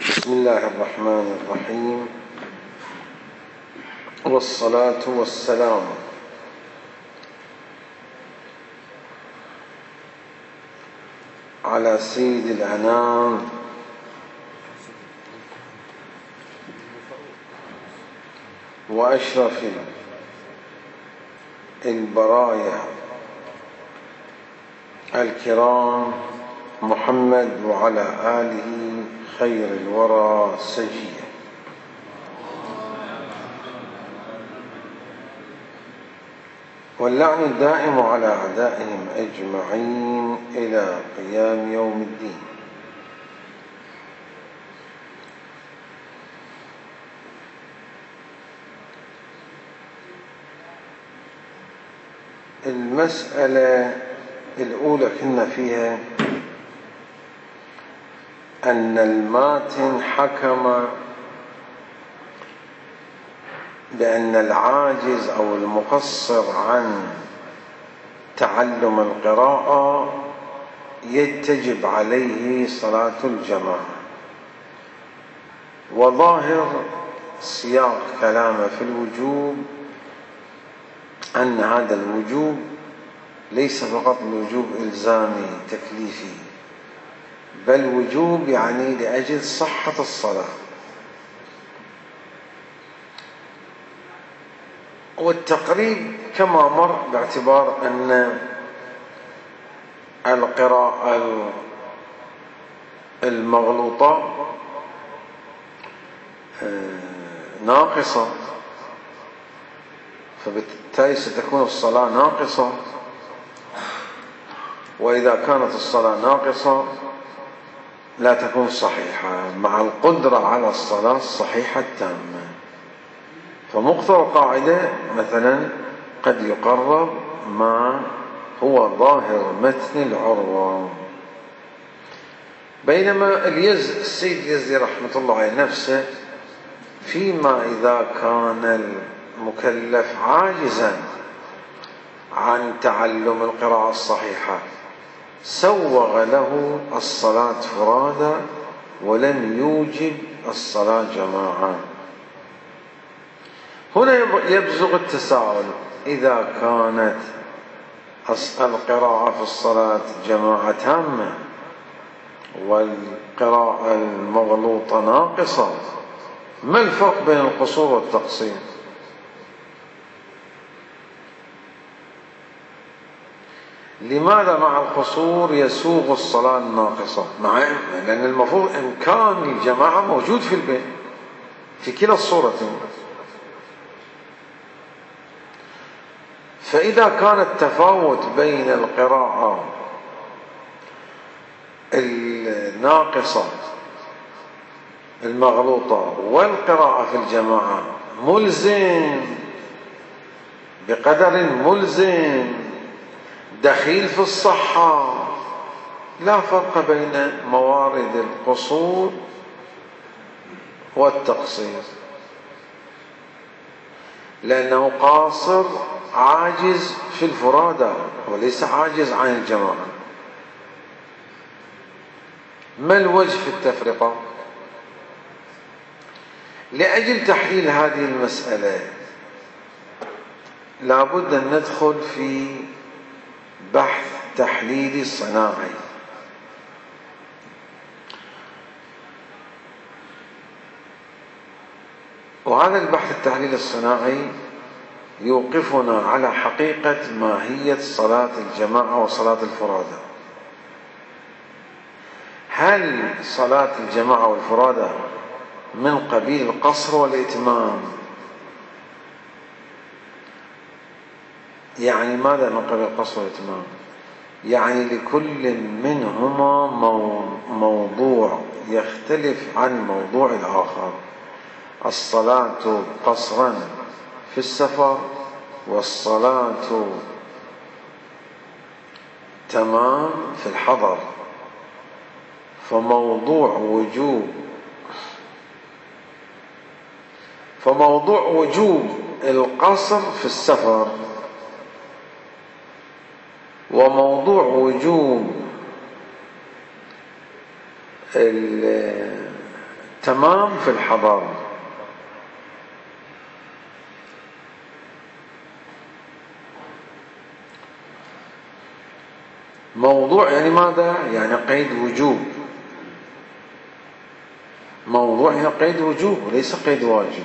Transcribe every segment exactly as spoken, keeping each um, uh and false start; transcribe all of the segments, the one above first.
بسم الله الرحمن الرحيم، والصلاة والسلام على سيد الأنام وأشرف البرايا الكرام محمد وعلى آله خير الورى سجيا. واللعن الدائم على أعدائهم أجمعين إلى قيام يوم الدين. المسألة الأولى كنا فيها أن الماتن حكم بأن العاجز أو المقصر عن تعلم القراءة يتجب عليه صلاة الجماعة، وظاهر سياق كلامه في الوجوب أن هذا الوجوب ليس فقط وجوب إلزامي تكليفي، بل وجوب يعني لأجل صحة الصلاة. والتقريب كما مر باعتبار أن القراءة المغلوطة ناقصة، فبالتالي ستكون الصلاة ناقصة، وإذا كانت الصلاة ناقصة لا تكون صحيحة مع القدرة على الصلاة الصحيحة التامة. فمقتضى القاعدة مثلا قد يقرر ما هو ظاهر متن العروة، بينما اليز السيد اليزدي رحمة الله عليه نفسه فيما إذا كان المكلف عاجزا عن تعلم القراءة الصحيحة سوغ له الصلاة فرادى ولم يوجب الصلاة جماعة. هنا يبزغ التساؤل: إذا كانت القراءة في الصلاة جماعة تامة والقراءة المغلوطة ناقصة، ما الفرق بين القصور والتقصير؟ لماذا مع القصور يسوغ الصلاة الناقصة؟ مع لأن المفروض إمكان الجماعة موجود في البيت في كلا الصورتين. فإذا كان التفاوت بين القراءة الناقصة المغلوطة والقراءة في الجماعة ملزم بقدر ملزم دخيل في الصحة، لا فرق بين موارد القصور والتقصير، لأنه قاصر عاجز في الفرادى وليس عاجز عن الجماعة. ما الوجه في التفرقة؟ لأجل تحليل هذه المسألة لابد أن ندخل في بحث تحليلي صناعي. وهذا البحث التحليلي الصناعي يوقفنا على حقيقة ماهية صلاة الجماعة وصلاة الفرادى. هل صلاة الجماعة والفرادى من قبيل القصر والإتمام؟ يعني ماذا من قبيل القصر والإتمام؟ يعني لكل منهما موضوع يختلف عن موضوع الآخر. الصلاة قصرا في السفر والصلاة تمام في الحضر، فموضوع وجوب فموضوع وجوب القصر في السفر وموضوع وجوب تمام في الحضر. موضوع يعني ماذا؟ يعني قيد وجوب. موضوع هنا قيد وجوب وليس قيد واجب.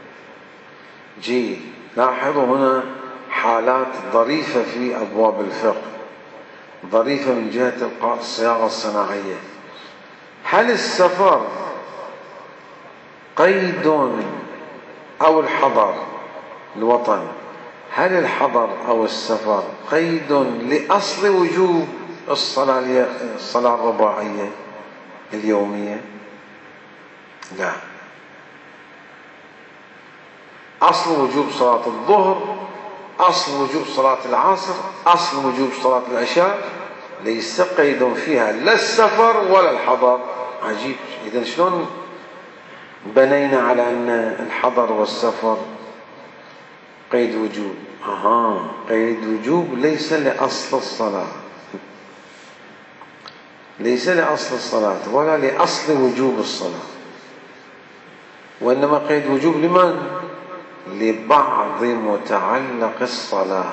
جيد. لاحظوا هنا حالات ظريفة في أبواب الفقه، ظريفة من جهة الصياغة الصناعية. هل السفر قيد أو الحضر الوطن، هل الحضر أو السفر قيد لأصل وجوب الصلاة الصلاة الرباعية اليومية؟ لا. أصل وجوب صلاة الظهر، أصل وجوب صلاة العصر، أصل وجوب صلاة العشاء ليس قيد فيها لا السفر ولا الحضر. عجيب. إذن شلون بنينا على أن الحضر والسفر قيد وجوب؟ أها، قيد وجوب ليس لأصل الصلاة، ليس لأصل الصلاة ولا لأصل وجوب الصلاة، وإنما قيد وجوب لمن؟ لبعض متعلق الصلاة.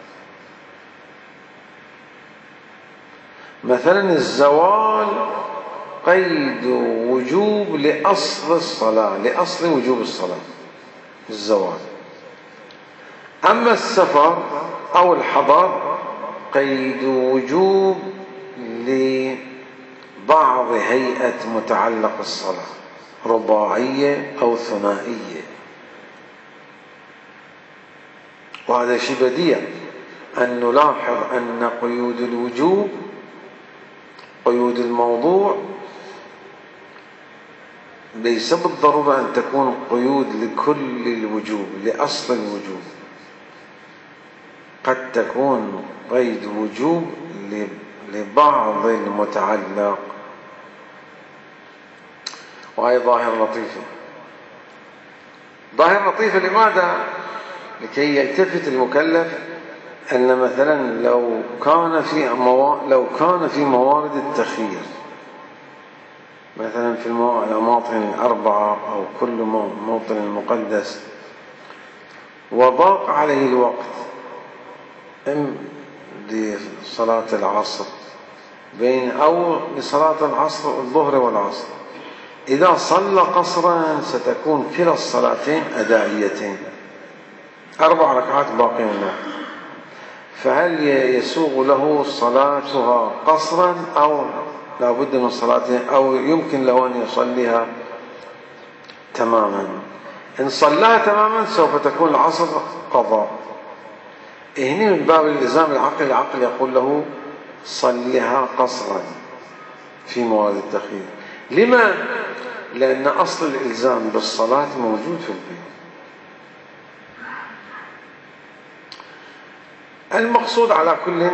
مثلا الزوال قيد وجوب لأصل الصلاة، لأصل وجوب الصلاة الزوال. أما السفر أو الحضر قيد وجوب لبعض هيئة متعلق الصلاة، رباعية أو ثنائية. وهذا شيء بديع أن نلاحظ أن قيود الوجوب، قيود الموضوع، ليس بالضرورة أن تكون قيود لكل الوجوب لأصل الوجوب، قد تكون قيد وجوب لبعض المتعلق. وهي ظاهرة لطيفة، ظاهرة لطيفة. لماذا؟ لكي يلتفت المكلف أن مثلا لو كان في مو... لو كان في موارد التخيير، مثلا في الأماطن الأربعة أو كل موطن مقدس، وضاق عليه الوقت إم لصلاة العصر بين أو لصلاة العصر الظهر والعصر، إذا صلى قصرا ستكون كلا الصلاتين أدائيتين، أربع ركعات باقين له، فهل يسوغ له صلاتها قصرا أو لا بد من صلاتها، أو يمكن له أن يصليها تماما؟ إن صلاها تماما سوف تكون العصر قضاء. هنا من باب الإلزام العقل، العقل يقول له صليها قصرا في موارد التخيير. لما؟ لأن أصل الإلزام بالصلاة موجود في البيت. المقصود على كل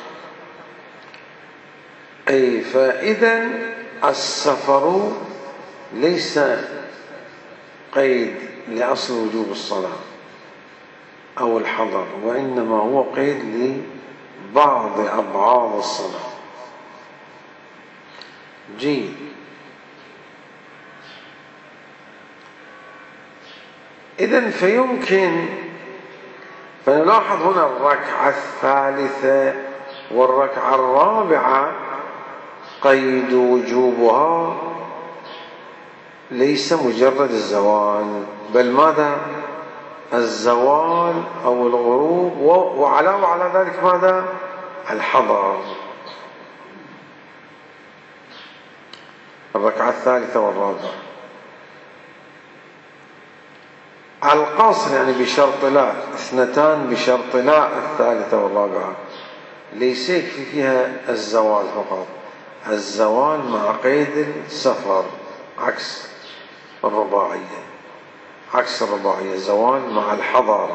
أي فإذا السفر ليس قيد لأصل وجوب الصلاة أو الحضر، وإنما هو قيد لبعض أبعاد الصلاة. جيد. إذن فيمكن فنلاحظ هنا الركعة الثالثة والركعة الرابعة قيد وجوبها ليس مجرد الزوال، بل ماذا؟ الزوال أو الغروب، وعلاوة على ذلك ماذا؟ الحضر. الركعة الثالثة والرابعة القصر يعني بشرط لا، اثنتان بشرط لا الثالثة والرابعة، ليس يكفي فيها الزوال فقط، الزوال مع قيد السفر، عكس الرباعية، عكس الرباعية، زوال مع الحضر.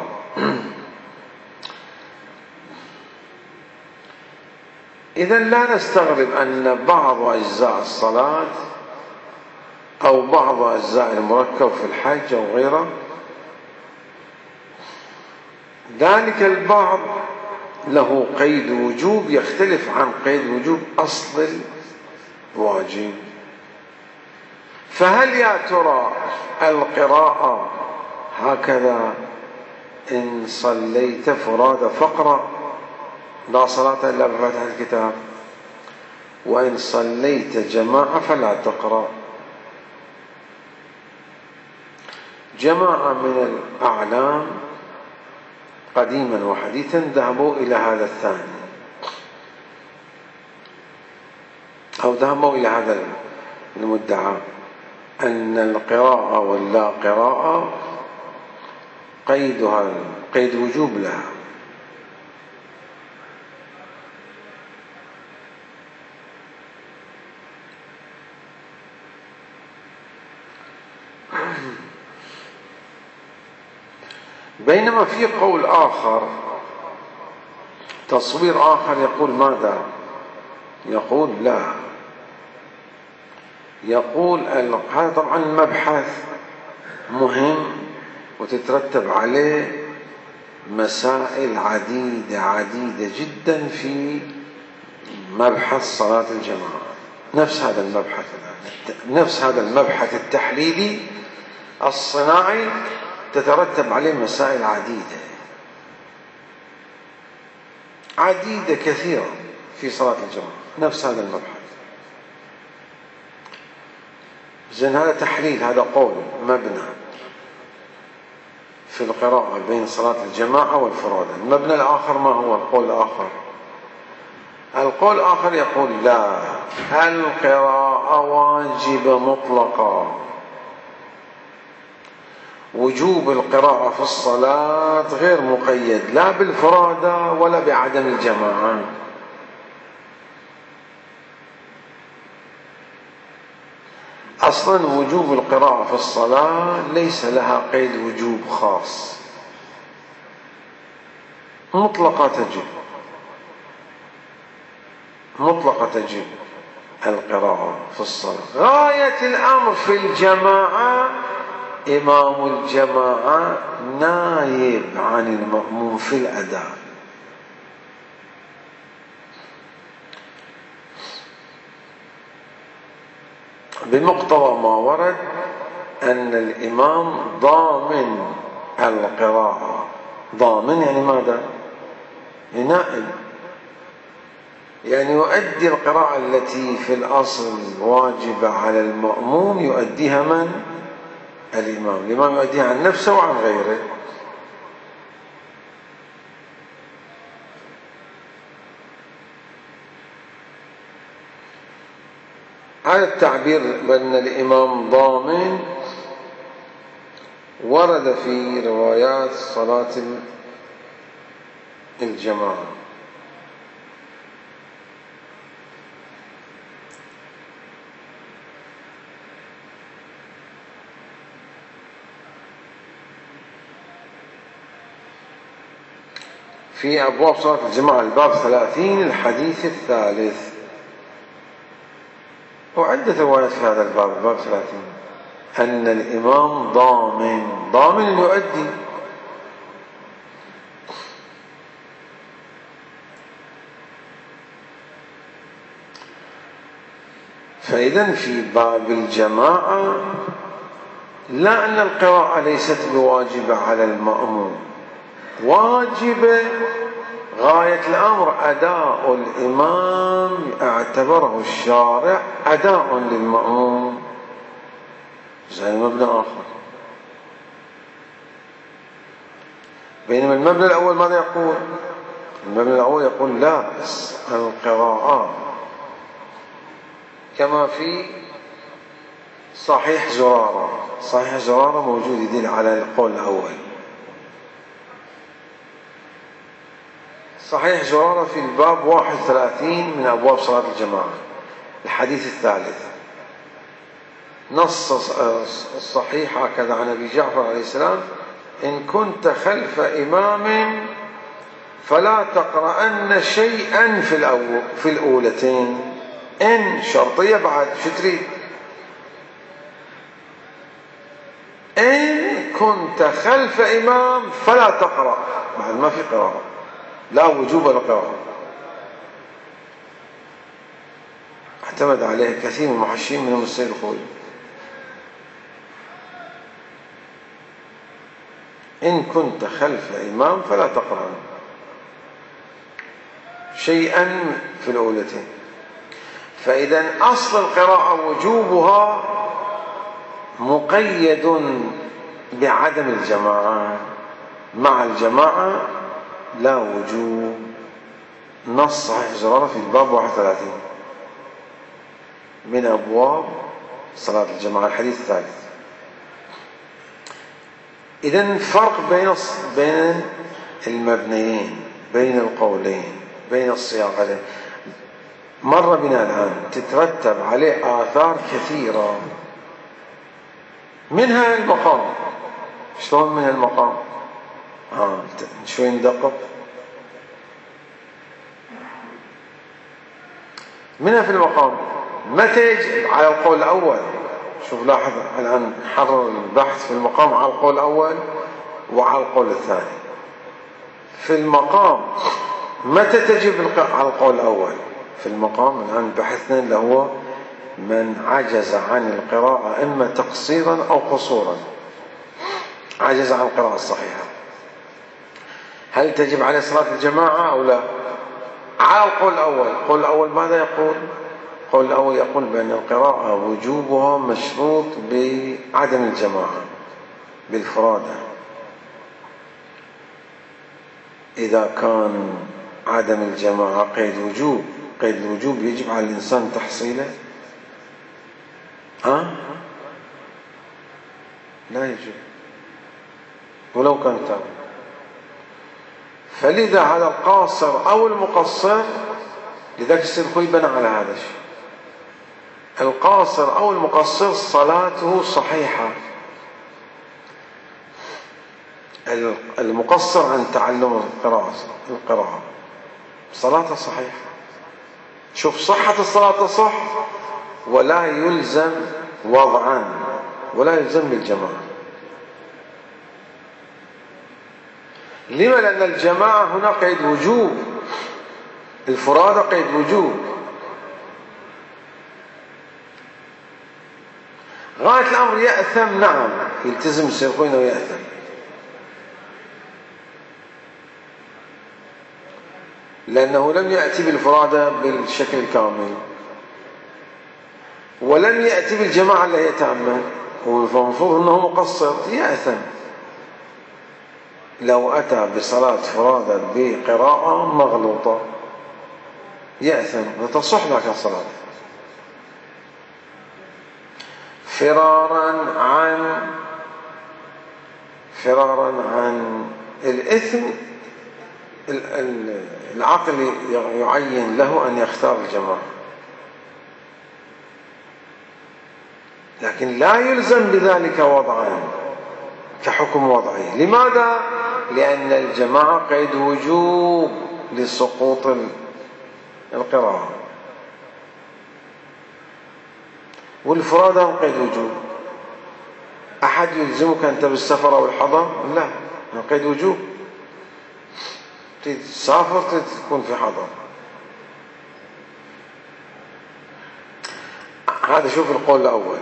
إذا لا نستغرب أن بعض أجزاء الصلاة أو بعض أجزاء المركب في الحج أو غيره، ذلك البعض له قيد وجوب يختلف عن قيد وجوب أصل الواجب. فهل يا ترى القراءة هكذا إن صليت فرادى فاقرأ لا صلاة إلا بفاتحة الكتاب، وإن صليت جماعة فلا تقرأ؟ جماعة من الأعلام قديما وحديثا ذهبوا إلى هذا الثاني، أو ذهبوا إلى هذا المدعى أن القراءة واللا قراءة قيدها قيد وجوب لها. بينما في قول آخر، تصوير آخر، يقول ماذا؟ يقول لا، يقول هذا طبعا مبحث مهم وتترتب عليه مسائل عديدة عديدة جدا في مبحث صلاة الجماعة. نفس هذا المبحث نفس هذا المبحث التحليلي الصناعي تترتب عليه مسائل عديدة عديدة كثيرة في صلاة الجماعة، نفس هذا المبحث. زين، هذا تحليل، هذا قول مبنى في القراءة بين صلاة الجماعة والفرادى. المبنى الآخر ما هو القول الآخر؟ القول الآخر يقول لا، القراءة واجبة مطلقة، وجوب القراءة في الصلاة غير مقيد لا بالفرادى ولا بعدم الجماعة. أصلا وجوب القراءة في الصلاة ليس لها قيد وجوب خاص، مطلقة تجب، مطلقة تجب القراءة في الصلاة. غاية الأمر في الجماعة إمام الجماعة نايب عن المأموم في الأداء. بمقتضى ما ورد أن الإمام ضامن القراءة. ضامن يعني ماذا؟ نائب، يعني يؤدي القراءة التي في الأصل واجبة على المأموم يؤديها من؟ الإمام. الإمام يؤديها عن نفسه وعن غيره. هذا التعبير بأن الإمام ضامن ورد في روايات صلاة الجماعة. في أبواب صلاة الجماعة الباب ثلاثين الحديث الثالث، وعدة روايات في هذا الباب، الباب ثلاثين، أن الإمام ضامن، ضامن يؤدي. فإذا في باب الجماعة لا، أن القراءة ليست بواجبة على المأموم، واجبة غاية الأمر أداء الإمام اعتبره الشارع أداء للمأموم. زي مبنى آخر. بينما المبنى الأول ماذا يقول؟ المبنى الأول يقول لا، القراءة كما في صحيح زرارة. صحيح زرارة موجود يدل على القول الأول. صحيح زرارة في الباب واحد وثلاثين من أبواب صلاة الجماعة الحديث الثالث، نص الصحيح هكذا عن أبي جعفر عليه السلام: إن كنت خلف إمام فلا تقرأن شيئا في الأول في الأولتين. إن شرطية بعد، شو تريد؟ إن كنت خلف إمام فلا تقرأ، بعد ما في قراءة، لا وجوب القراءة. اعتمد عليه كثير من المحشين منهم السيد الخوئي. إن كنت خلف إمام فلا تقرأ شيئا في الأولتين. فإذا أصل القراءة وجوبها مقيد بعدم الجماعة، مع الجماعة لا وجوب. نص صحيح زرارة في الباب واحد وثلاثين من أبواب صلاة الجماعة، الحديث الثالث. إذن فرق بين بين المبنيين، بين القولين، بين الصياغتين مر بنا الآن، تترتب عليه آثار كثيرة، منها المقام. شلون منها المقام؟ آه شوي ندقق. منها في المقام متى يجب على القول الأول. شوف لاحظ الآن حرر البحث في المقام على القول الأول وعلى القول الثاني. في المقام متى تجب على القول الأول؟ في المقام الآن بحثنا اللي هو من عجز عن القراءة إما تقصيرا أو قصورا، عجز عن القراءة الصحيحة، هل تجب عليه صلاة الجماعة أو لا؟ على القول الأول. القول الأول ماذا يقول؟ القول الأول يقول بأن القراءة وجوبها مشروط بعدم الجماعة، بالفرادة. إذا كان عدم الجماعة قيد وجوب، قيد الوجوب يجب على الإنسان تحصيله؟ ها؟ لا يجب ولو كان تام. فلذا هذا القاصر أو المقصر، لذلك السلخوي بنى على هذا الشيء. القاصر أو المقصر صلاته صحيحة، المقصر عن تعلم القراءة القراءة صلاته صحيحة. شوف صحة الصلاة صح، ولا يلزم وضعا ولا يلزم بالجماعة. لما؟ لأن الجماعة هنا قيد وجوب، الفرادة قيد وجوب. غاية الأمر يأثم، نعم يلتزم السيقين ويأثم، لأنه لم يأتي بالفرادة بالشكل الكامل، ولم يأتي بالجماعة اللي هي تامة، فالمفروض أنه مقصر، يأثم. لو أتى بصلاة فرادة بقراءة مغلوطة يأثم، وتصح لك الصلاة. فرارا عن فرارا عن الإثم، العقل يعين له أن يختار الجماعة، لكن لا يلزم بذلك وضعا كحكم وضعي. لماذا؟ لأن الجماعة قيد وجوب لسقوط القراءة، والفرادة قيد وجوب. أحد يلزمك أنت بالسفر أو الحضر؟ لا، قيد وجوب، تسافر تكون في حضر. هذا شوف القول الأول.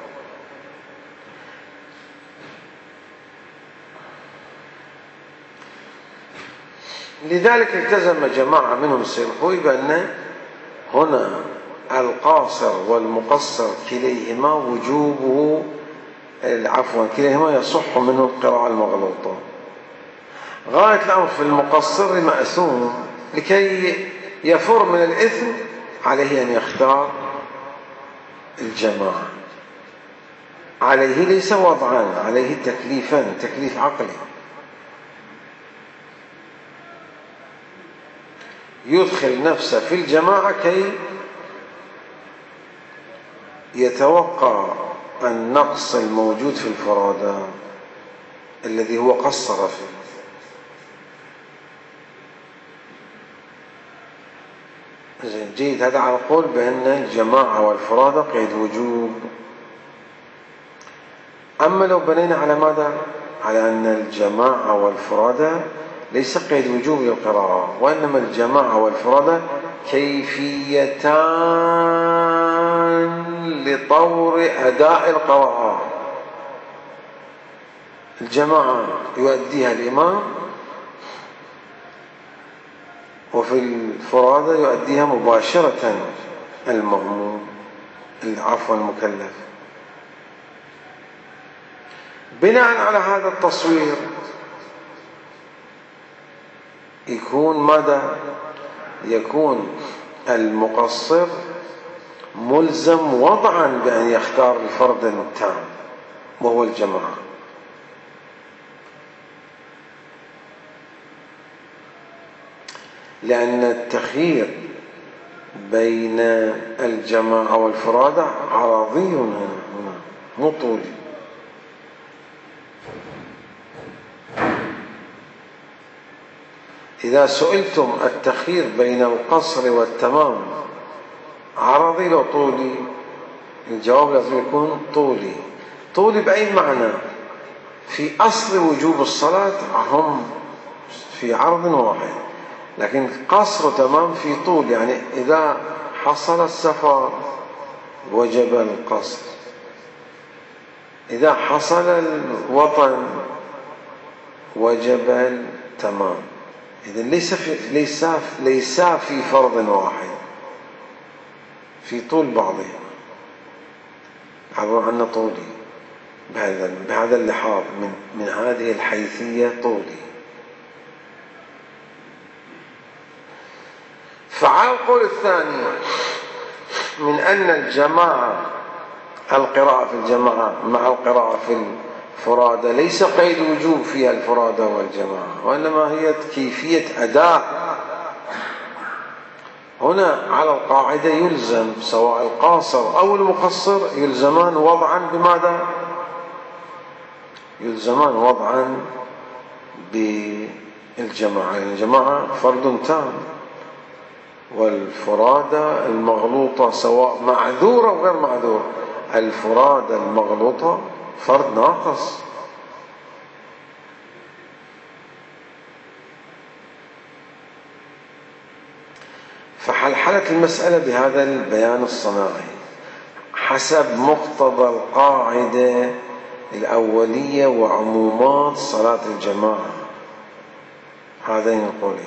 لذلك التزم جماعة منهم السيرخوي بأن هنا القاصر والمقصر كليهما وجوبه، عفوا كليهما يصح منه القراءة المغلوطة. غاية الأمر في المقصر مأثوم، لكي يفر من الإثم عليه أن يختار الجماعة، عليه ليس وضعان، عليه تكليفان، تكليف عقلي، يدخل نفسه في الجماعة كي يتوقع النقص الموجود في الفرادة الذي هو قصر فيه. زين جيد، هذا على القول بأن الجماعة والفرادة قيد وجوب. أما لو بنينا على ماذا؟ على أن الجماعة والفرادة ليس قيد وجوب للقراءة، وإنما الجماعة والفرادة كيفيتان لطور أداء القراءة. الجماعة يؤديها الإمام، وفي الفرادى يؤديها مباشرة المأموم، عفوا المكلف. بناء على هذا التصوير يكون ماذا؟ يكون المقصر ملزم وضعا بأن يختار الفرد التام وهو الجماعة، لأن التخيير بين الجماعة والفرادى عرضي هنا مو طولي. إذا سئلتم التخيير بين القصر والتمام عرضي لو طولي، الجواب لازم يكون طولي. طولي بأي معنى؟ في أصل وجوب الصلاة هم في عرض واحد، لكن قصر تمام في طول، يعني إذا حصل السفر وجب القصر، إذا حصل الوطن وجب التمام. إذن ليس في ليس ليس في فرض واحد، في طول بعضهم. عبر عنا طولي بهذا بهذا اللحاظ، من من هذه الحيثية طولي. فعلى القول الثاني من أن الجماعة القراءة في الجماعة مع القراءة في الفرادى ليس قيد وجوب فيها الفرادى والجماعة، وإنما هي كيفية أداء. هنا على القاعدة يلزم سواء القاصر أو المقصر يلزمان وضعا بماذا؟ يلزمان وضعا بالجماعة، يعني الجماعة فرد تام، والفرادى المغلوطة سواء معذورة أو غير معذورة، الفرادى المغلوطة فرد ناقص. فحلحلت المسألة بهذا البيان الصناعي حسب مقتضى القاعدة الأولية وعمومات صلاة الجماعة، هذين القولين.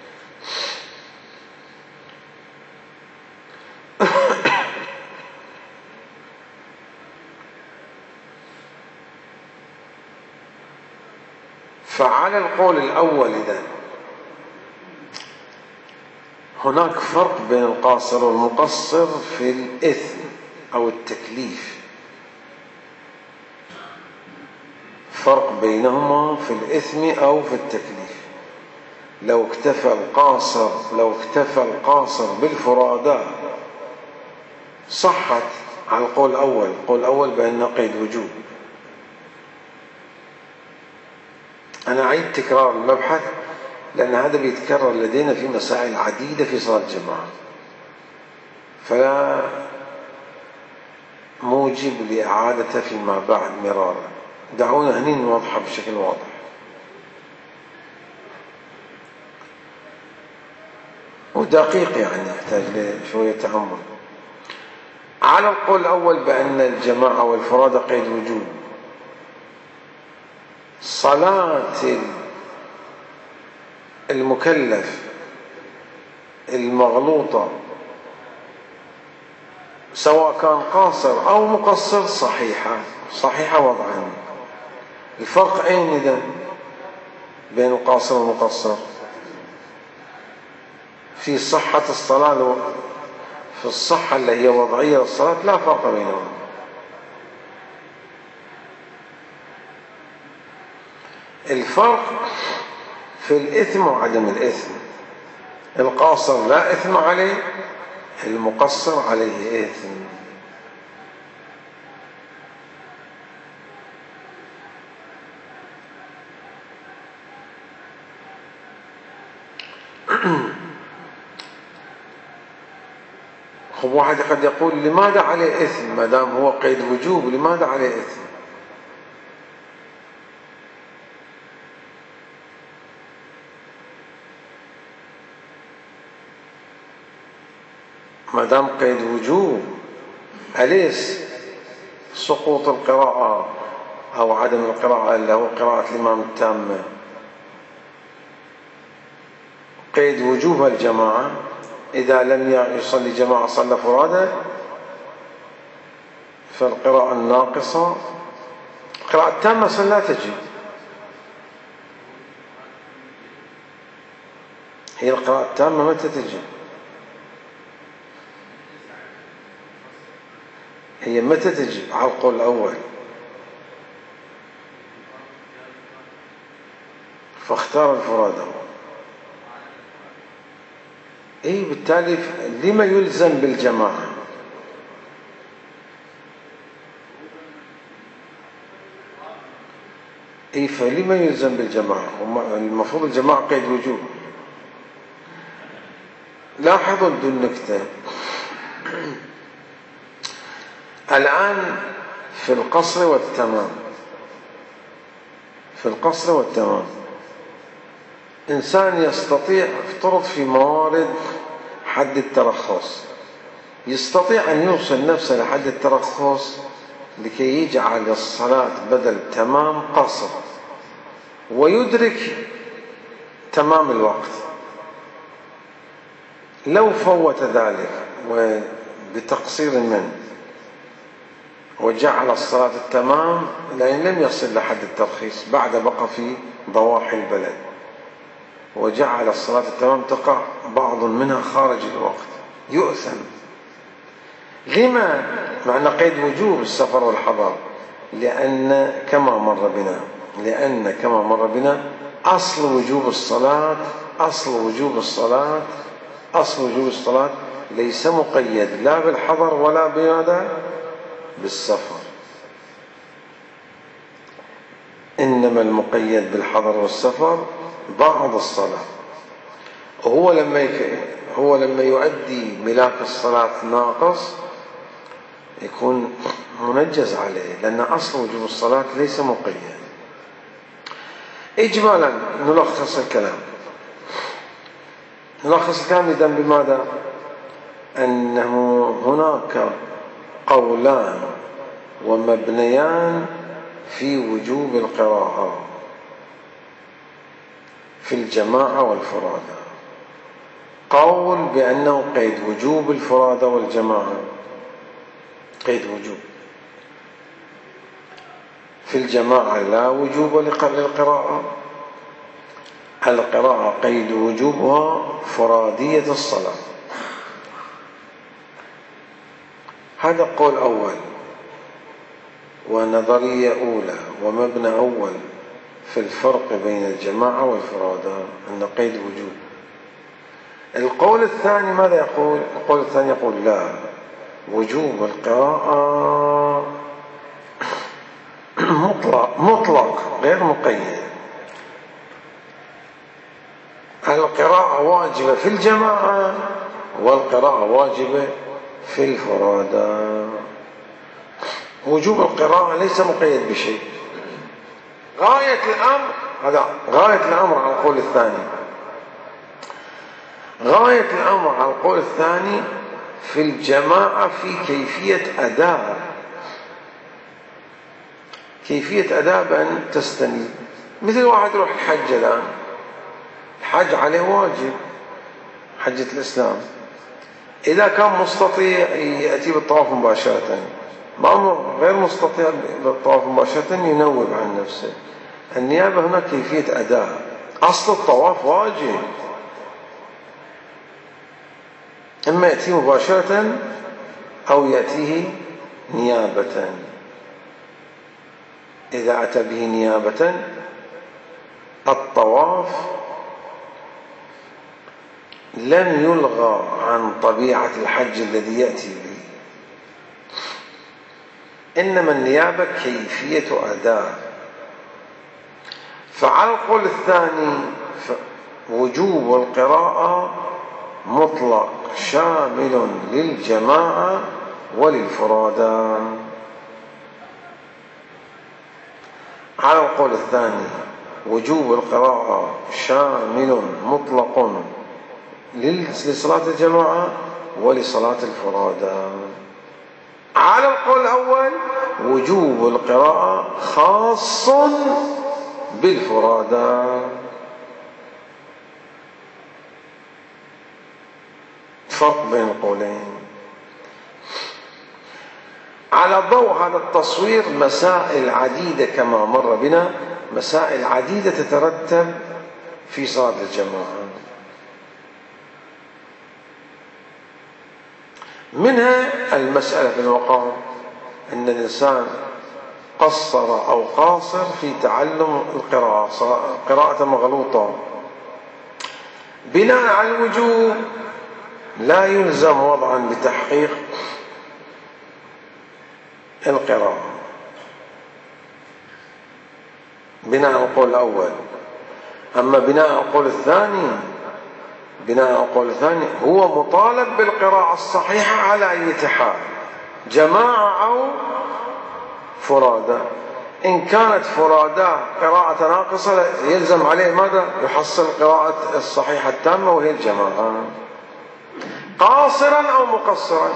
فعلى القول الأول إذن هناك فرق بين القاصر والمقصر في الإثم أو التكليف، فرق بينهما في الإثم أو في التكليف. لو اكتفى القاصر لو اكتفى القاصر بالفرادى صحت على القول الأول، القول الأول بأن قيد وجوب. أنا أعيد تكرار المبحث لأن هذا بيتكرر لدينا في مسائل عديدة في صلاة الجماعة، فلا موجب لإعادته فيما بعد مرارا. دعونا هني نوضحها بشكل واضح. ودقيق يعني يحتاج لشوية تأمل. على القول الأول بأن الجماعة والفرادى قيد وجوب، صلاة المكلف المغلوطة سواء كان قاصر أو مقصر صحيحة صحيحة وضعا. الفرق أين إذن بين القاصر والمقصر؟ في صحة الصلاة، في الصحة اللي هي وضعية الصلاة لا فرق بينهم. الفرق في الإثم وعدم الإثم، القاصر لا إثم عليه، المقصر عليه إثم. خب واحد قد يقول لماذا عليه إثم ما دام هو قيد وجوب، لماذا عليه إثم؟ ما دام قيد وجوب أليس سقوط القراءة أو عدم القراءة اللي هو قراءة الإمام التامة. قيد وجوب الجماعة إذا لم يصلي جماعة صلى فرادى، فالقراءة الناقصة القراءة التامة أصلا لا تجب، هي القراءة التامة متى تجب؟ هي متى تجب على القول الأول؟ فاختار الفرادى. اي بالتالي لما يلزم بالجماعة؟ اي فلما يلزم بالجماعة؟ المفروض الجماعة قيد وجوب. لاحظوا النكتة الآن في القصر والتمام، في القصر والتمام إنسان يستطيع، افترض في موارد حد الترخص، يستطيع أن يوصل نفسه لحد الترخص لكي يجعل الصلاة بدل تمام قصر ويدرك تمام الوقت. لو فوت ذلك وبتقصير منه وجعل الصلاة التمام لأن لم يصل لحد الترخيص، بعد بقى في ضواحي البلد، وجعل الصلاة التمام تقع بعض منها خارج الوقت، يؤثم. لما؟ معنى قيد وجوب السفر والحضر، لأن كما مر بنا لأن كما مر بنا أصل وجوب الصلاة أصل وجوب الصلاة أصل وجوب الصلاة ليس مقيد لا بالحضر ولا بماذا؟ بالسفر، إنما المقيد بالحضر والسفر بعض الصلاة. هو لما يك... هو لما يؤدي ملاك الصلاة ناقص يكون منجز عليه، لأن أصل وجوب الصلاة ليس مقيد. إجمالا نلخص الكلام نلخص الكلام إذن بماذا؟ أنه هناك قولان ومبنيان في وجوب القراءة في الجماعة والفرادى. قول بأنه قيد وجوب الفرادى والجماعة، قيد وجوب. في الجماعة لا وجوب للقراءة، القراءة قيد وجوبها فرادية الصلاة. هذا قول أول ونظرية أولى ومبنى أول في الفرق بين الجماعة والفرادى، أن قيد وجوب. القول الثاني ماذا يقول؟ القول الثاني يقول لا، وجوب القراءة مطلق مطلق غير مقيد. القراءة واجبة في الجماعة والقراءة واجبة في الفرادى. وجوب القراءة ليس مقيد بشيء. غاية الأمر هذا غاية الأمر على القول الثاني غاية الأمر على القول الثاني في الجماعة في كيفية أداء كيفية أداء بأن تستنيب. مثل واحد يروح الحج الآن، الحج عليه واجب، حجة الإسلام. إذا كان مستطيع يأتي بالطواف مباشرة، ما غير مستطيع بالطواف مباشرة ينوب عن نفسه. النيابة هنا كيفية أداء، أصل الطواف واجب، إما يأتيه مباشرة أو يأتيه نيابة. إذا أتى به نيابة الطواف لن يلغى عن طبيعة الحج الذي يأتي به، إنما النيابة كيفية أداء. فعلى القول الثاني وجوب القراءة مطلق شامل للجماعة وللفرادى. على القول الثاني وجوب القراءة شامل مطلق لصلاة الجماعة ولصلاة الفرادى. على القول الأول وجوب القراءة خاص بالفرادى. فرق بين القولين. على ضوء هذا التصوير مسائل عديدة كما مر بنا، مسائل عديدة تترتب في صلاة الجماعة. منها المسألة في المقام أن الإنسان قصر أو قاصر في تعلم القراءة، قراءة مغلوطة، بناء على الوجوب لا يلزم وضعا بتحقيق القراءة بناء على القول الأول. أما بناء على القول الثاني بناء على القول الثاني هو مطالب بالقراءة الصحيحة على أي حال، جماعة أو فرادى. إن كانت فرادى قراءة ناقصة يلزم عليه ماذا؟ يحصل القراءة الصحيحة التامة وهي الجماعة، قاصرا أو مقصرا.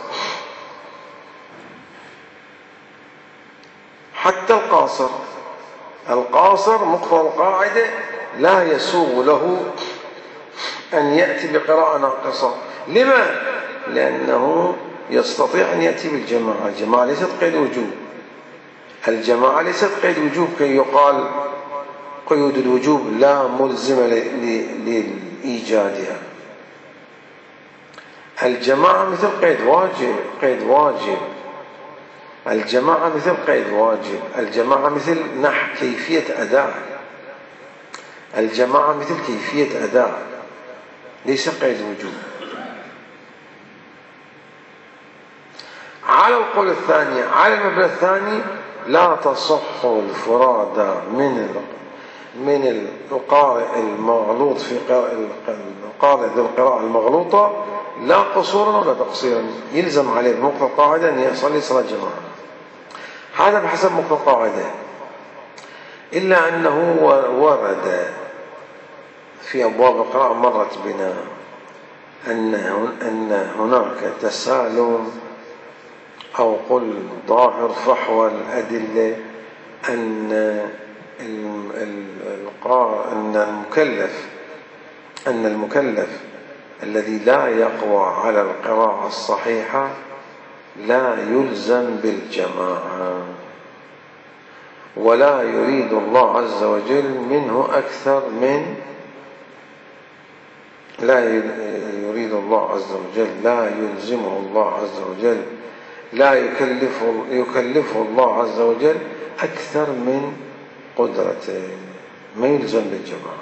حتى القاصر القاصر مقتضى القاعدة لا يسوغ له أن يأتي بقراءة ناقصة. لما؟ لأنه يستطيع أن يأتي بالجماعة. الجماعة ليست قيد وجوب، الجماعة ليست قيد وجوب كي يقال قيود الوجوب لا ملزمة لإيجادها. الجماعة مثل قيد واجب قيد واجب الجماعة مثل قيد واجب الجماعة مثل نح كيفية أداء الجماعة مثل كيفية أداء ليس قيد وجوب. على القول الثاني، على المبنى الثاني، لا تصح الفرادى من من القارئ المغلوط في القارئ ذو القراءة المغلوطة لا قصورا ولا تقصيرا، يلزم عليه بمقتضى القاعدة أن يصلي صلاة جماعة. هذا بحسب مقتضى القاعدة، إلا أنه ورد في أبواب القراءة مرت بنا أن أن هناك تسالم أو قل ظاهر فحوى الأدلة أن أن المكلف أن المكلف الذي لا يقوى على القراءة الصحيحة لا يلزم بالجماعة، ولا يريد الله عز وجل منه أكثر من لا يريد الله عز وجل لا يلزمه الله عز وجل لا يكلفه يكلفه الله عز وجل أكثر من قدرته، ما يلزم بالجماعة.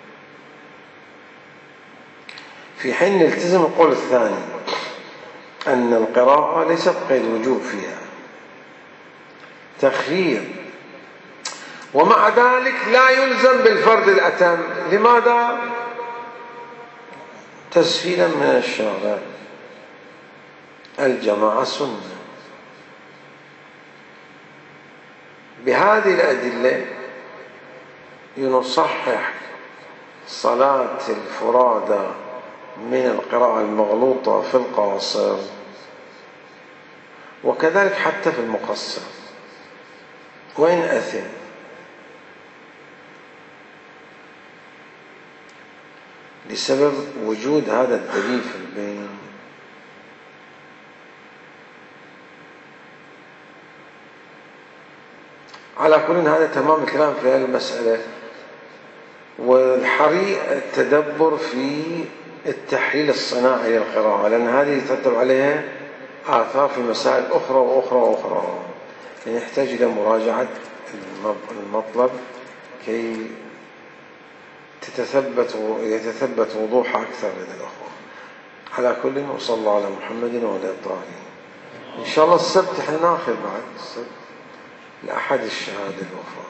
في حين نلتزم القول الثاني أن القراءة ليست قيد وجوب فيها، تخيير، ومع ذلك لا يلزم بالفرد الأتم. لماذا؟ تسهيلا من الشارع. الجماعة سنة. بهذه الأدلة ينصحح صلاة الفرادى من القراءة المغلوطة في القاصر، وكذلك حتى في المقصر وإن أثم. لسبب وجود هذا الدليل في البين. على كل هذا تمام الكلام في هذه المسألة، والحري التدبر في التحليل الصناعي للقراءة، لأن هذه يترتب عليها آثار في مسائل أخرى وأخرى وأخرى، يعني يحتاج إلى مراجعة المطلب كي تتثبت يتثبت وضوحها أكثر لدى الأخوة. على كل، وصلى الله على محمد وعلى الطاهرين. إن شاء الله السبت احنا ناخذ بعد السبت لأحد الشهادة الوفاة.